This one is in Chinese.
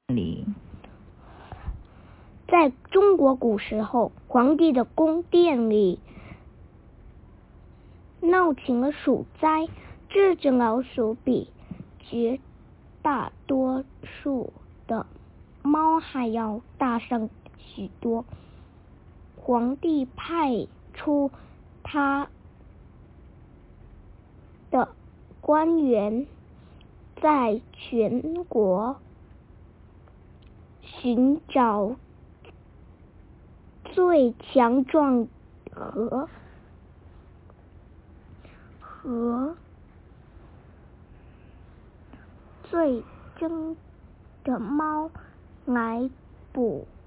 里。 在中国古时候，皇帝的宫殿里闹起了鼠灾，这只老鼠比绝大多数的猫还要大上许多。皇帝派出他的官员在全国寻找最强壮和最精的猫来捕